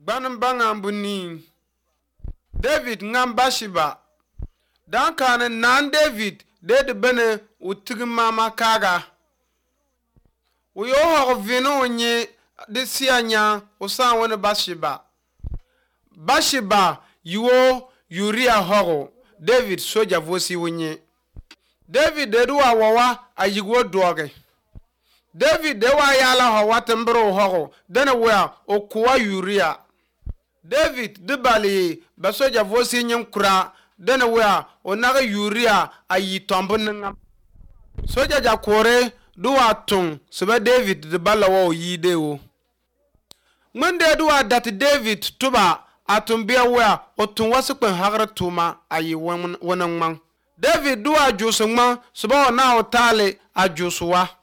Gbanin bangan buni David ngam Bashiba dan kanin nan David de bene utig mama kaga uyo ho vino nye de sianya usan wona Bashiba yuo Uriah horo David soja vosi wonye David de duwa wawa ayigwo doge David de wa yala ho watembro horo dana wa okuwa Uriah David de bali basoja vosi nyem kura dana wa onaga Uriah ayi tombo ngam soja jakore duwa tung sebe David de balawo yidewo Mwende duwa dat David tuba atumbia wa otun wasikpen hagra tuma ayi wonangman David duwa jusungman sebe na otale ajusuwa